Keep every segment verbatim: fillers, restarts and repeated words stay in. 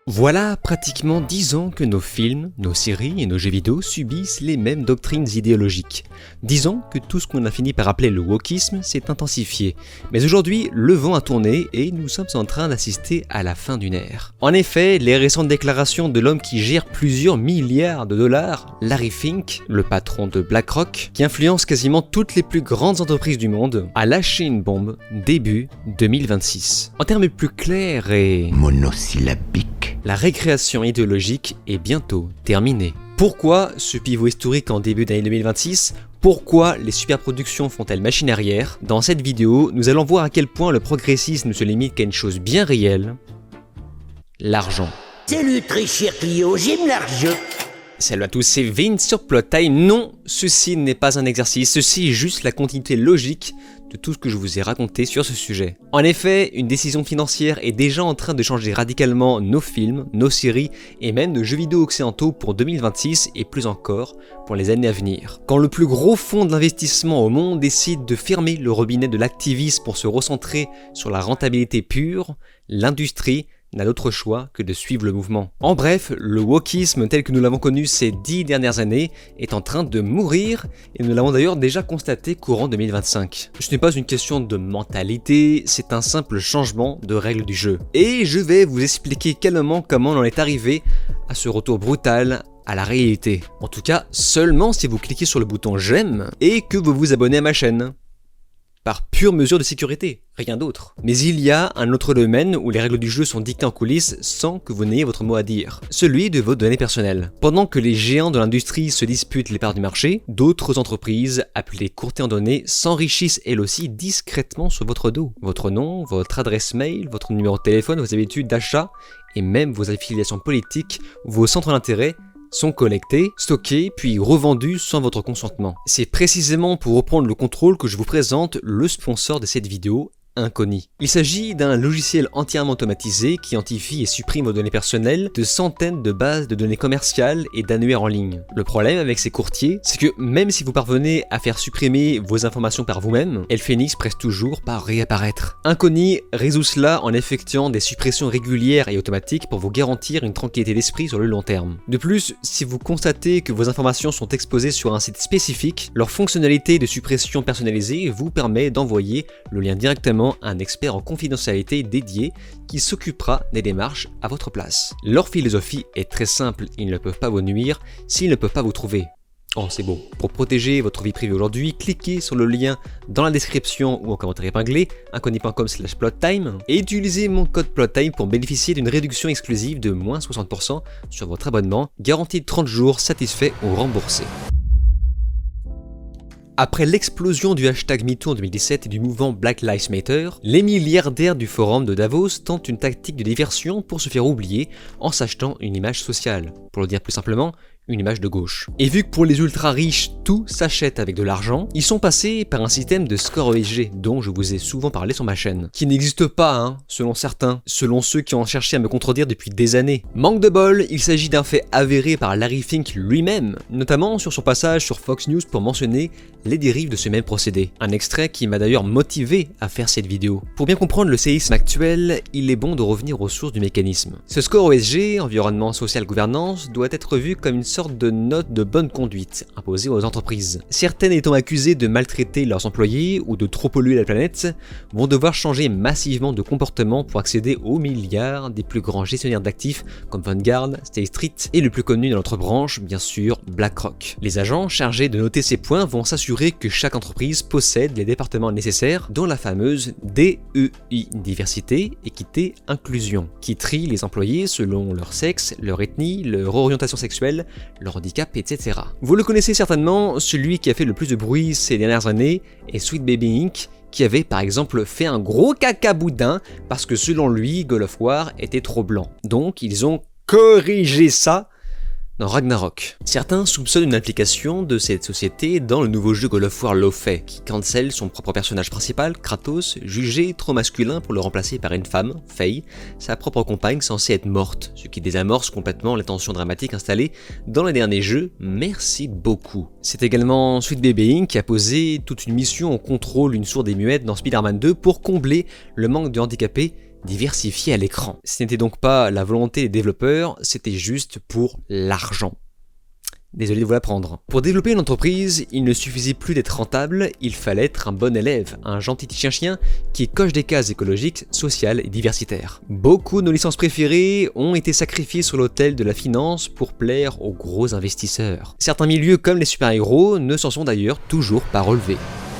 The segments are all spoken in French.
Voilà pratiquement dix ans que nos films, nos séries et nos jeux vidéo subissent les mêmes doctrines idéologiques. dix ans que tout ce qu'on a fini par appeler le wokisme s'est intensifié. Mais aujourd'hui, le vent a tourné et nous sommes en train d'assister à la fin d'une ère. En effet, les récentes déclarations de l'homme qui gère plusieurs milliards de dollars, Larry Fink, le patron de BlackRock, qui influence quasiment toutes les plus grandes entreprises du monde, a lâché une bombe début deux mille vingt-six. En termes plus clairs et monosyllabiques, la récréation idéologique est bientôt terminée. Pourquoi ce pivot historique en début d'année deux mille vingt-six ? Pourquoi les superproductions font-elles machine arrière ? Dans cette vidéo, nous allons voir à quel point le progressisme se limite qu'à une chose bien réelle, l'argent. Salut très cher Clio, j'aime l'argent. Salut à tous, c'est Vince sur Plot Time. Non, ceci n'est pas un exercice, ceci est juste la continuité logique de tout ce que je vous ai raconté sur ce sujet. En effet, une décision financière est déjà en train de changer radicalement nos films, nos séries et même nos jeux vidéo occidentaux pour deux mille vingt-six et plus encore pour les années à venir. Quand le plus gros fonds d'investissement au monde décide de fermer le robinet de l'activisme pour se recentrer sur la rentabilité pure, l'industrie n'a d'autre choix que de suivre le mouvement. En bref, le wokisme tel que nous l'avons connu ces dix dernières années est en train de mourir et nous l'avons d'ailleurs déjà constaté courant deux mille vingt-cinq. Ce n'est pas une question de mentalité, c'est un simple changement de règles du jeu. Et je vais vous expliquer calmement comment on en est arrivé à ce retour brutal à la réalité. En tout cas, seulement si vous cliquez sur le bouton j'aime et que vous vous abonnez à ma chaîne. Par pure mesure de sécurité, rien d'autre. Mais il y a un autre domaine où les règles du jeu sont dictées en coulisses sans que vous n'ayez votre mot à dire, celui de vos données personnelles. Pendant que les géants de l'industrie se disputent les parts du marché, d'autres entreprises, appelées courtiers en données, s'enrichissent elles aussi discrètement sur votre dos. Votre nom, votre adresse mail, votre numéro de téléphone, vos habitudes d'achat et même vos affiliations politiques, vos centres d'intérêt sont collectés, stockés, puis revendus sans votre consentement. C'est précisément pour reprendre le contrôle que je vous présente le sponsor de cette vidéo, Inconi. Il s'agit d'un logiciel entièrement automatisé qui identifie et supprime vos données personnelles de centaines de bases de données commerciales et d'annuaires en ligne. Le problème avec ces courtiers, c'est que même si vous parvenez à faire supprimer vos informations par vous-même, elles finissent presque toujours par réapparaître. Inconi résout cela en effectuant des suppressions régulières et automatiques pour vous garantir une tranquillité d'esprit sur le long terme. De plus, si vous constatez que vos informations sont exposées sur un site spécifique, leur fonctionnalité de suppression personnalisée vous permet d'envoyer le lien directement à un expert en confidentialité dédié qui s'occupera des démarches à votre place. Leur philosophie est très simple, ils ne peuvent pas vous nuire s'ils ne peuvent pas vous trouver. Oh, c'est beau. Pour protéger votre vie privée aujourd'hui, cliquez sur le lien dans la description ou en commentaire épinglé, inconi point com slash plottime, et utilisez mon code plottime pour bénéficier d'une réduction exclusive de moins soixante pour cent sur votre abonnement, garantie de trente jours, satisfait ou remboursé. Après l'explosion du hashtag MeToo en deux mille dix-sept et du mouvement Black Lives Matter, les milliardaires du forum de Davos tentent une tactique de diversion pour se faire oublier en s'achetant une image sociale. Pour le dire plus simplement, une image de gauche. Et vu que pour les ultra riches, tout s'achète avec de l'argent, ils sont passés par un système de score E S G dont je vous ai souvent parlé sur ma chaîne, qui n'existe pas, hein, selon certains, selon ceux qui ont cherché à me contredire depuis des années. Manque de bol, il s'agit d'un fait avéré par Larry Fink lui-même, notamment sur son passage sur Fox News pour mentionner les dérives de ce même procédé. Un extrait qui m'a d'ailleurs motivé à faire cette vidéo. Pour bien comprendre le séisme actuel, il est bon de revenir aux sources du mécanisme. Ce score E S G, environnement social gouvernance, doit être vu comme une sorte de note de bonne conduite imposée aux entreprises. Certaines étant accusées de maltraiter leurs employés ou de trop polluer la planète, vont devoir changer massivement de comportement pour accéder aux milliards des plus grands gestionnaires d'actifs comme Vanguard, State Street et le plus connu dans notre branche, bien sûr, BlackRock. Les agents chargés de noter ces points vont s'assurer que chaque entreprise possède les départements nécessaires, dont la fameuse D E I, diversité, équité, inclusion, qui trie les employés selon leur sexe, leur ethnie, leur orientation sexuelle, leur handicap, et cetera. Vous le connaissez certainement, celui qui a fait le plus de bruit ces dernières années est Sweet Baby Incorporated, qui avait par exemple fait un gros caca boudin parce que selon lui, God of War était trop blanc. Donc ils ont corrigé ça dans Ragnarok. Certains soupçonnent une implication de cette société dans le nouveau jeu God of War Lo-Fi, qui cancelle son propre personnage principal, Kratos, jugé trop masculin pour le remplacer par une femme, Faye, sa propre compagne censée être morte, ce qui désamorce complètement les tensions dramatiques installées dans les derniers jeux. Merci beaucoup. C'est également Sweet Baby Incorporated qui a posé toute une mission au contrôle d'une sourde et muette dans Spider-Man deux pour combler le manque de handicapés diversifié à l'écran. Ce n'était donc pas la volonté des développeurs, c'était juste pour l'argent. Désolé de vous l'apprendre. Pour développer une entreprise, il ne suffisait plus d'être rentable, il fallait être un bon élève, un gentil petit chien-chien qui coche des cases écologiques, sociales et diversitaires. Beaucoup de nos licences préférées ont été sacrifiées sur l'autel de la finance pour plaire aux gros investisseurs. Certains milieux comme les super-héros ne s'en sont d'ailleurs toujours pas relevés.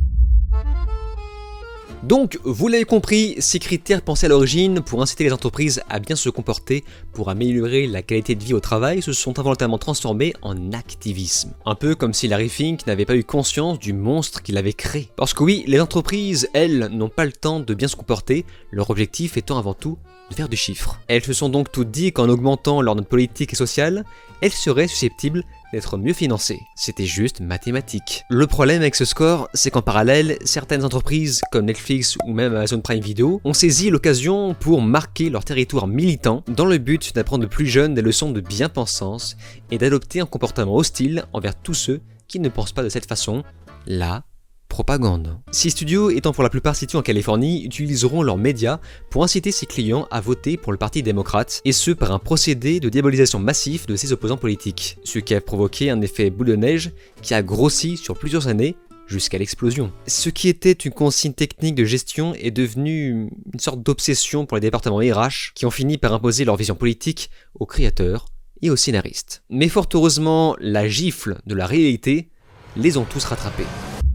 Donc, vous l'avez compris, ces critères pensés à l'origine pour inciter les entreprises à bien se comporter, pour améliorer la qualité de vie au travail, se sont involontairement transformés en activisme. Un peu comme si Larry Fink n'avait pas eu conscience du monstre qu'il avait créé. Parce que oui, les entreprises, elles, n'ont pas le temps de bien se comporter, leur objectif étant avant tout de faire du chiffre. Elles se sont donc toutes dit qu'en augmentant leur note politique et sociale, elles seraient susceptibles d'être mieux financées. C'était juste mathématique. Le problème avec ce score, c'est qu'en parallèle, certaines entreprises comme Netflix ou même Amazon Prime Video ont saisi l'occasion pour marquer leur territoire militant dans le but d'apprendre de plus jeunes des leçons de bien-pensance et d'adopter un comportement hostile envers tous ceux qui ne pensent pas de cette façon, la propagande. Ces studios, étant pour la plupart situés en Californie, utiliseront leurs médias pour inciter ses clients à voter pour le Parti démocrate, et ce par un procédé de diabolisation massif de ses opposants politiques, ce qui a provoqué un effet boule de neige qui a grossi sur plusieurs années jusqu'à l'explosion. Ce qui était une consigne technique de gestion est devenu une sorte d'obsession pour les départements R H qui ont fini par imposer leur vision politique aux créateurs et aux scénaristes. Mais fort heureusement, la gifle de la réalité les ont tous rattrapés.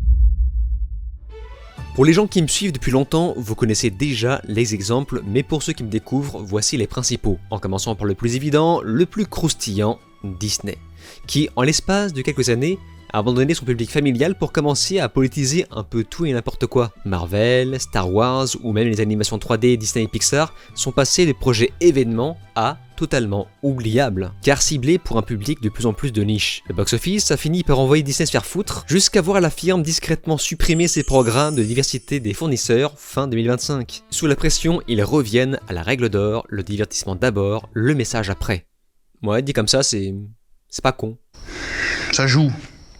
Pour les gens qui me suivent depuis longtemps, vous connaissez déjà les exemples, mais pour ceux qui me découvrent, voici les principaux. En commençant par le plus évident, le plus croustillant, Disney, qui, en l'espace de quelques années, a abandonné son public familial pour commencer à politiser un peu tout et n'importe quoi. Marvel, Star Wars ou même les animations trois D Disney et Pixar sont passés de projets événements à totalement oubliables, car ciblés pour un public de plus en plus de niche. Le box-office a fini par envoyer Disney se faire foutre, jusqu'à voir la firme discrètement supprimer ses programmes de diversité des fournisseurs fin deux mille vingt-cinq. Sous la pression, ils reviennent à la règle d'or, le divertissement d'abord, le message après. Ouais, dit comme ça, c'est... c'est pas con. Ça joue.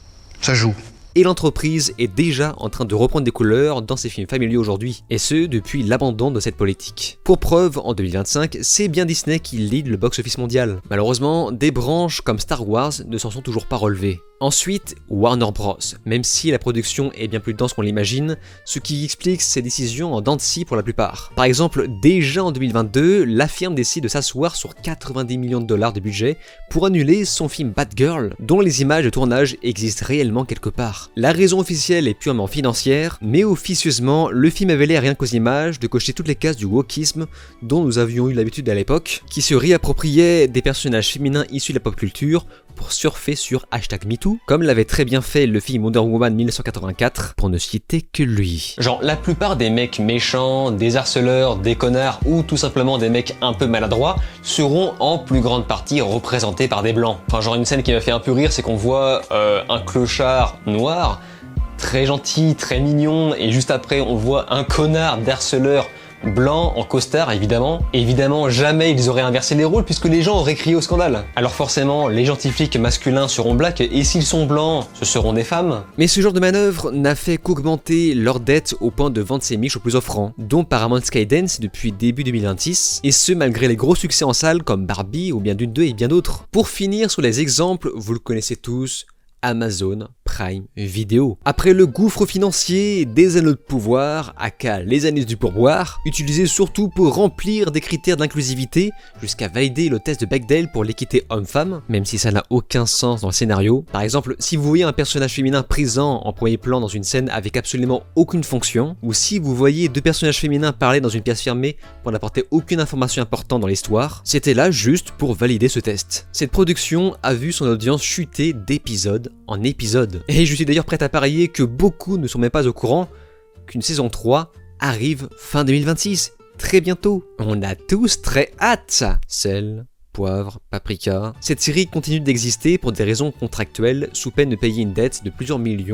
Ça joue. Et l'entreprise est déjà en train de reprendre des couleurs dans ses films familiaux aujourd'hui, et ce depuis l'abandon de cette politique. Pour preuve, en deux mille vingt-cinq, c'est bien Disney qui lead le box-office mondial. Malheureusement, des branches comme Star Wars ne s'en sont toujours pas relevées. Ensuite, Warner Bros, même si la production est bien plus dense qu'on l'imagine, ce qui explique ses décisions en dents de scie pour la plupart. Par exemple, déjà en deux mille vingt-deux, la firme décide de s'asseoir sur quatre-vingt-dix millions de dollars de budget pour annuler son film Batgirl, dont les images de tournage existent réellement quelque part. La raison officielle est purement financière, mais officieusement, le film avait l'air rien qu'aux images de cocher toutes les cases du wokisme dont nous avions eu l'habitude à l'époque, qui se réappropriait des personnages féminins issus de la pop culture pour surfer sur hashtag MeToo, comme l'avait très bien fait le film Wonder Woman mille neuf cent quatre-vingt-quatre, pour ne citer que lui. Genre, la plupart des mecs méchants, des harceleurs, des connards ou tout simplement des mecs un peu maladroits seront en plus grande partie représentés par des blancs. Enfin, genre une scène qui m'a fait un peu rire, c'est qu'on voit euh, un clochard noir, très gentil, très mignon, et juste après on voit un connard d'harceleur blanc en costard, évidemment. Évidemment, jamais ils auraient inversé les rôles puisque les gens auraient crié au scandale. Alors forcément, les gentil flics masculins seront blacks et s'ils sont blancs, ce seront des femmes. Mais ce genre de manœuvre n'a fait qu'augmenter leur dette au point de vendre ses miches aux plus offrants, dont Paramount Skydance depuis début deux mille vingt-six, et ce malgré les gros succès en salle comme Barbie ou bien Dune deux et bien d'autres. Pour finir sur les exemples, vous le connaissez tous, Amazon Prime Video. Après le gouffre financier, des anneaux de pouvoir, aka les années du pourboire, utilisés surtout pour remplir des critères d'inclusivité, jusqu'à valider le test de Bechdel pour l'équité homme-femme, même si ça n'a aucun sens dans le scénario. Par exemple, si vous voyez un personnage féminin présent en premier plan dans une scène avec absolument aucune fonction, ou si vous voyez deux personnages féminins parler dans une pièce fermée pour n'apporter aucune information importante dans l'histoire, c'était là juste pour valider ce test. Cette production a vu son audience chuter d'épisode en épisode. Et je suis d'ailleurs prêt à parier que beaucoup ne sont même pas au courant qu'une saison trois arrive fin deux mille vingt-six, très bientôt. On a tous très hâte. Sel, poivre, paprika. Cette série continue d'exister pour des raisons contractuelles sous peine de payer une dette de plusieurs millions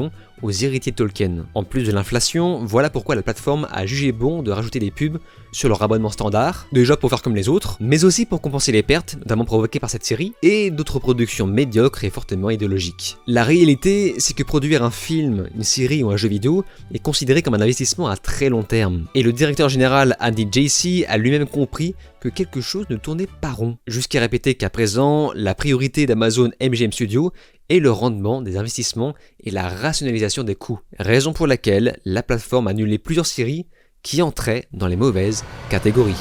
aux héritiers de Tolkien. En plus de l'inflation, voilà pourquoi la plateforme a jugé bon de rajouter des pubs sur leur abonnement standard, déjà pour faire comme les autres, mais aussi pour compenser les pertes, notamment provoquées par cette série, et d'autres productions médiocres et fortement idéologiques. La réalité, c'est que produire un film, une série ou un jeu vidéo est considéré comme un investissement à très long terme. Et le directeur général Andy Jassy a lui-même compris que quelque chose ne tournait pas rond, jusqu'à répéter qu'à présent, la priorité d'Amazon M G M Studios est le rendement des investissements et la rationalisation des coûts. Raison pour laquelle la plateforme a annulé plusieurs séries qui entraient dans les mauvaises catégories.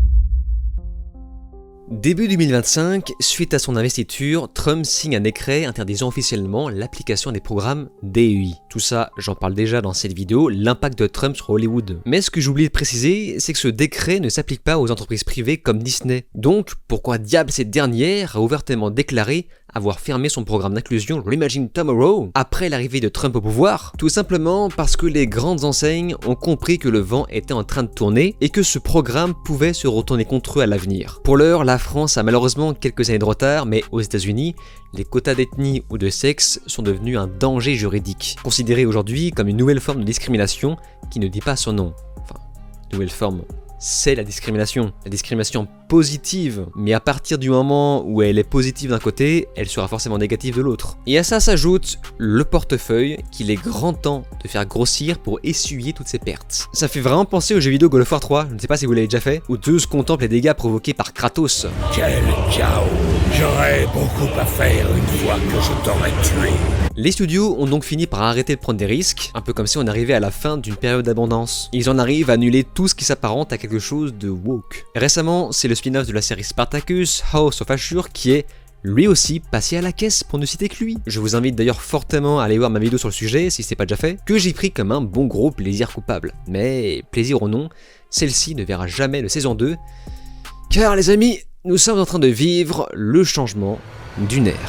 Début deux mille vingt-cinq, suite à son investiture, Trump signe un décret interdisant officiellement l'application des programmes D E I. Tout ça, j'en parle déjà dans cette vidéo, l'impact de Trump sur Hollywood. Mais ce que j'oublie de préciser, c'est que ce décret ne s'applique pas aux entreprises privées comme Disney. Donc, pourquoi diable cette dernière a ouvertement déclaré avoir fermé son programme d'inclusion Reimagine Tomorrow après l'arrivée de Trump au pouvoir? Tout simplement parce que les grandes enseignes ont compris que le vent était en train de tourner et que ce programme pouvait se retourner contre eux à l'avenir. Pour l'heure, la France a malheureusement quelques années de retard, mais aux États-Unis, les quotas d'ethnie ou de sexe sont devenus un danger juridique, considéré aujourd'hui comme une nouvelle forme de discrimination qui ne dit pas son nom. Enfin, nouvelle forme. C'est la discrimination. La discrimination positive. Mais à partir du moment où elle est positive d'un côté, elle sera forcément négative de l'autre. Et à ça s'ajoute le portefeuille qu'il est grand temps de faire grossir pour essuyer toutes ces pertes. Ça fait vraiment penser au jeu vidéo God of War trois, je ne sais pas si vous l'avez déjà fait, où Zeus contemple les dégâts provoqués par Kratos. Quel chaos! J'aurais beaucoup à faire une fois que je t'aurais tué. Les studios ont donc fini par arrêter de prendre des risques, un peu comme si on arrivait à la fin d'une période d'abondance. Ils en arrivent à annuler tout ce qui s'apparente à quelque chose de woke. Récemment, c'est le spin-off de la série Spartacus, House of Ashur, qui est lui aussi passé à la caisse pour ne citer que lui. Je vous invite d'ailleurs fortement à aller voir ma vidéo sur le sujet, si c'est pas déjà fait, que j'ai pris comme un bon gros plaisir coupable. Mais, plaisir ou non, celle-ci ne verra jamais de saison deux, car les amis, nous sommes en train de vivre le changement d'une ère.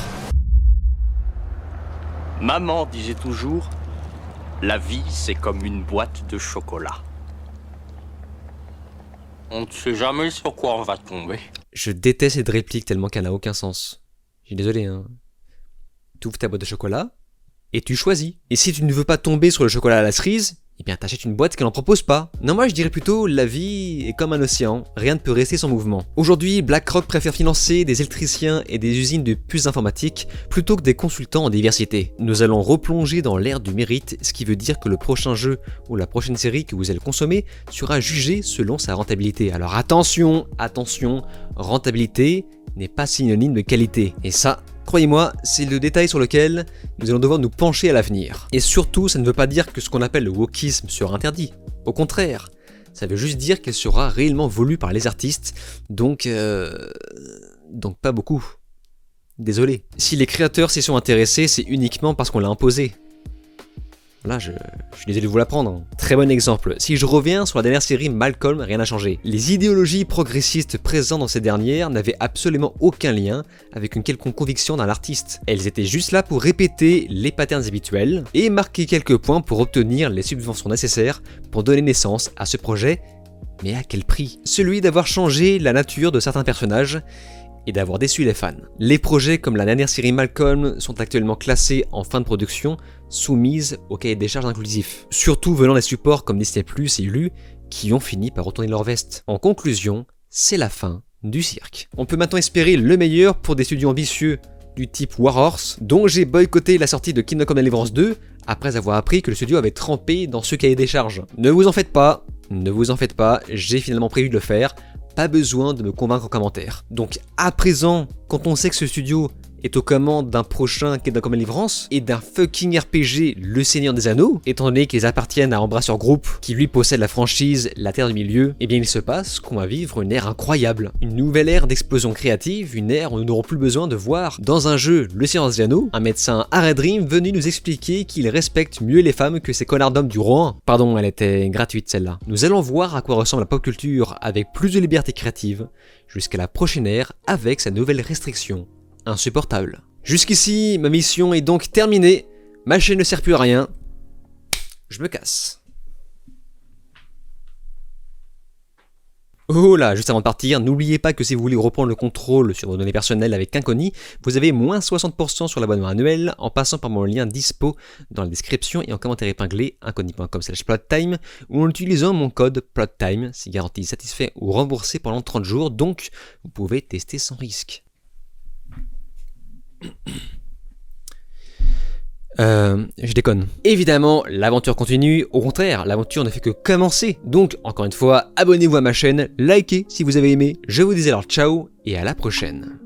Maman disait toujours, la vie c'est comme une boîte de chocolat. On ne sait jamais sur quoi on va tomber. Je déteste cette réplique tellement qu'elle n'a aucun sens. Je suis désolé, hein. Tu ouvres ta boîte de chocolat et tu choisis. Et si tu ne veux pas tomber sur le chocolat à la cerise, eh bien t'achètes une boîte qu'elle n'en propose pas. Non, moi je dirais plutôt, la vie est comme un océan, rien ne peut rester sans mouvement. Aujourd'hui, BlackRock préfère financer des électriciens et des usines de puces informatiques plutôt que des consultants en diversité. Nous allons replonger dans l'ère du mérite, ce qui veut dire que le prochain jeu ou la prochaine série que vous allez consommer sera jugé selon sa rentabilité. Alors attention, attention, rentabilité n'est pas synonyme de qualité. Et ça, croyez-moi, c'est le détail sur lequel nous allons devoir nous pencher à l'avenir. Et surtout, ça ne veut pas dire que ce qu'on appelle le wokisme sera interdit. Au contraire, ça veut juste dire qu'il sera réellement voulu par les artistes, donc... Euh... donc pas beaucoup. Désolé. Si les créateurs s'y sont intéressés, c'est uniquement parce qu'on l'a imposé. Là, je, je suis désolé de vous l'apprendre. Très bon exemple. Si je reviens sur la dernière série Malcolm, rien n'a changé. Les idéologies progressistes présentes dans ces dernières n'avaient absolument aucun lien avec une quelconque conviction d'un artiste. Elles étaient juste là pour répéter les patterns habituels et marquer quelques points pour obtenir les subventions nécessaires pour donner naissance à ce projet. Mais à quel prix? Celui d'avoir changé la nature de certains personnages et d'avoir déçu les fans. Les projets comme la dernière série Malcolm sont actuellement classés en fin de production, soumises au cahier des charges inclusif. Surtout venant des supports comme Disney plus, et Hulu, qui ont fini par retourner leur veste. En conclusion, c'est la fin du cirque. On peut maintenant espérer le meilleur pour des studios ambitieux du type Warhorse, dont j'ai boycotté la sortie de Kingdom Come Deliverance deux, après avoir appris que le studio avait trempé dans ce cahier des charges. Ne vous en faites pas, ne vous en faites pas, j'ai finalement prévu de le faire. Pas besoin de me convaincre en commentaire. Donc à présent, quand on sait que ce studio est aux commandes d'un prochain Kingdom Come Deliverance et d'un fucking R P G Le Seigneur des Anneaux, étant donné qu'ils appartiennent à Embracer Group, qui lui possède la franchise La Terre du Milieu, eh bien il se passe qu'on va vivre une ère incroyable. Une nouvelle ère d'explosion créative, une ère où nous n'aurons plus besoin de voir dans un jeu Le Seigneur des Anneaux, un médecin Haradrim venu nous expliquer qu'il respecte mieux les femmes que ces connards d'hommes du Rohan. Pardon, elle était gratuite celle-là. Nous allons voir à quoi ressemble la pop culture avec plus de liberté créative, jusqu'à la prochaine ère avec sa nouvelle restriction insupportable. Jusqu'ici, ma mission est donc terminée, ma chaîne ne sert plus à rien, je me casse. Oh là, juste avant de partir, n'oubliez pas que si vous voulez reprendre le contrôle sur vos données personnelles avec Inconi, vous avez moins soixante pour cent sur l'abonnement annuel en passant par mon lien dispo dans la description et en commentaire épinglé inconi point com slash plottime ou en utilisant mon code plottime, c'est garanti satisfait ou remboursé pendant trente jours, donc vous pouvez tester sans risque. Euh, je déconne. Évidemment, l'aventure continue, au contraire, l'aventure ne fait que commencer. Donc, encore une fois, abonnez-vous à ma chaîne, likez si vous avez aimé, je vous dis alors ciao et à la prochaine.